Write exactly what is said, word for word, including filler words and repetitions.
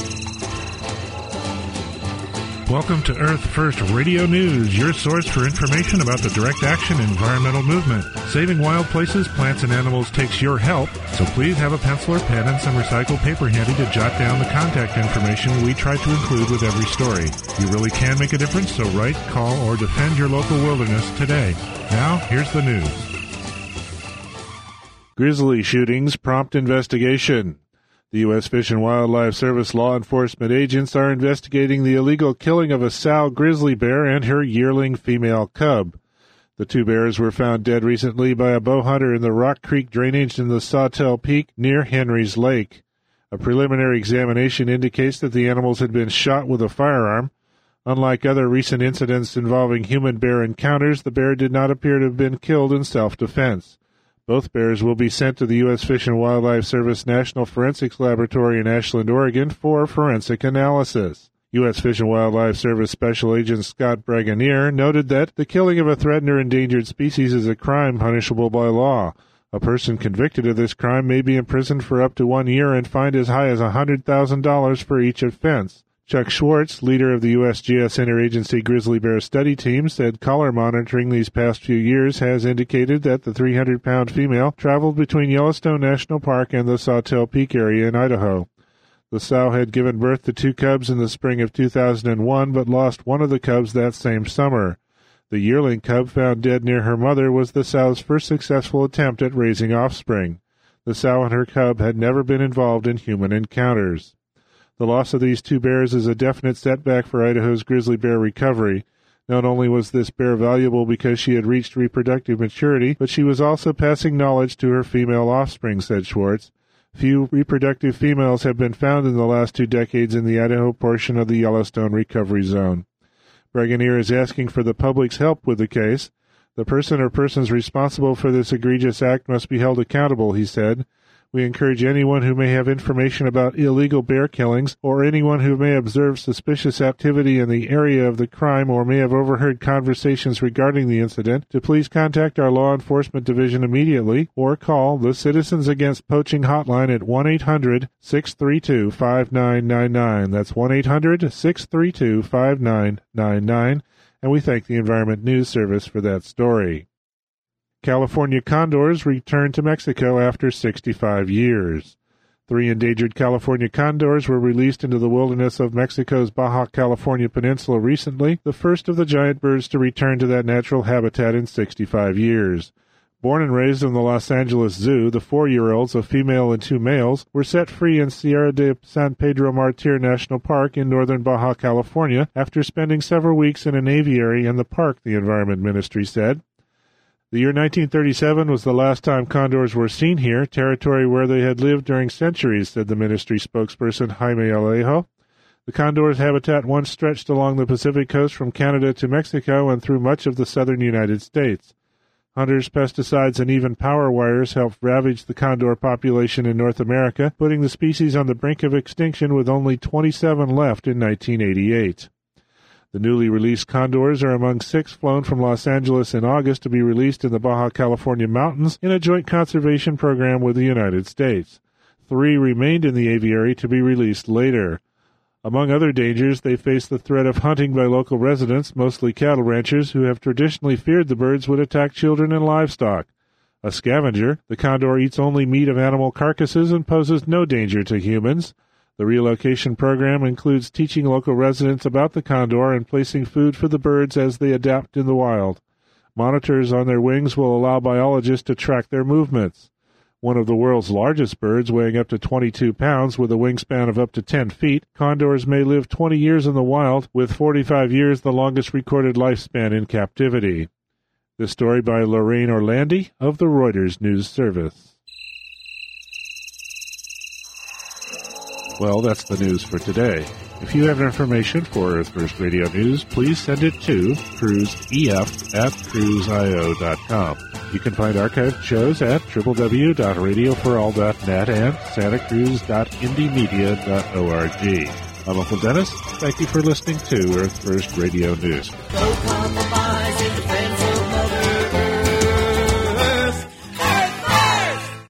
Welcome to Earth First Radio News, your source for information about the direct action environmental movement. Saving wild places, plants, and animals takes your help, so please have a pencil or pen and some recycled paper handy to jot down the contact information we try to include with every story. You really can make a difference, so write, call, or defend your local wilderness today. Now, here's the news. Grizzly shootings prompt investigation. The U S Fish and Wildlife Service law enforcement agents are investigating the illegal killing of a sow grizzly bear and her yearling female cub. The two bears were found dead recently by a bow hunter in the Rock Creek drainage in the Sawtell Peak near Henry's Lake. A preliminary examination indicates that the animals had been shot with a firearm. Unlike other recent incidents involving human-bear encounters, the bear did not appear to have been killed in self-defense. Both bears will be sent to the U S Fish and Wildlife Service National Forensics Laboratory in Ashland, Oregon, for forensic analysis. U S Fish and Wildlife Service Special Agent Scott Bragonier noted that the killing of a threatened or endangered species is a crime punishable by law. A person convicted of this crime may be imprisoned for up to one year and fined as high as one hundred thousand dollars for each offense. Chuck Schwartz, leader of the U S G S Interagency Grizzly Bear Study Team, said collar monitoring these past few years has indicated that the three hundred pound female traveled between Yellowstone National Park and the Sawtell Peak area in Idaho. The sow had given birth to two cubs in the spring of two thousand one, but lost one of the cubs that same summer. The yearling cub found dead near her mother was the sow's first successful attempt at raising offspring. The sow and her cub had never been involved in human encounters. The loss of these two bears is a definite setback for Idaho's grizzly bear recovery. Not only was this bear valuable because she had reached reproductive maturity, but she was also passing knowledge to her female offspring, said Schwartz. Few reproductive females have been found in the last two decades in the Idaho portion of the Yellowstone Recovery Zone. Bragonier is asking for the public's help with the case. The person or persons responsible for this egregious act must be held accountable, he said. We encourage anyone who may have information about illegal bear killings or anyone who may observe suspicious activity in the area of the crime or may have overheard conversations regarding the incident to please contact our law enforcement division immediately or call the Citizens Against Poaching hotline at one eight hundred, six three two, five nine nine nine. That's one eight hundred, six three two, five nine nine nine. And we thank the Environment News Service for that story. California condors return to Mexico after sixty-five years. Three endangered California condors were released into the wilderness of Mexico's Baja California Peninsula recently, the first of the giant birds to return to that natural habitat in sixty-five years. Born and raised in the Los Angeles Zoo, the four-year-olds, a female and two males, were set free in Sierra de San Pedro Martir National Park in northern Baja California after spending several weeks in an aviary in the park, the Environment Ministry said. The year nineteen thirty-seven was the last time condors were seen here, territory where they had lived during centuries, said the ministry spokesperson Jaime Alejo. The condor's habitat once stretched along the Pacific coast from Canada to Mexico and through much of the southern United States. Hunters, pesticides, and even power wires helped ravage the condor population in North America, putting the species on the brink of extinction with only twenty-seven left in nineteen eighty-eight. The newly released condors are among six flown from Los Angeles in August to be released in the Baja California mountains in a joint conservation program with the United States. Three remained in the aviary to be released later. Among other dangers, they face the threat of hunting by local residents, mostly cattle ranchers, who have traditionally feared the birds would attack children and livestock. A scavenger, the condor eats only meat of animal carcasses and poses no danger to humans. The relocation program includes teaching local residents about the condor and placing food for the birds as they adapt in the wild. Monitors on their wings will allow biologists to track their movements. One of the world's largest birds, weighing up to twenty-two pounds with a wingspan of up to ten feet, condors may live twenty years in the wild, with forty-five years the longest recorded lifespan in captivity. This story by Lorraine Orlandi of the Reuters News Service. Well, that's the news for today. If you have information for Earth First Radio News, please send it to cruiseef at cruise i o dot com. You can find archived shows at w w w dot radio for all dot net and santa cruz dot indie media dot org. I'm Uncle Dennis. Thank you for listening to Earth First Radio News.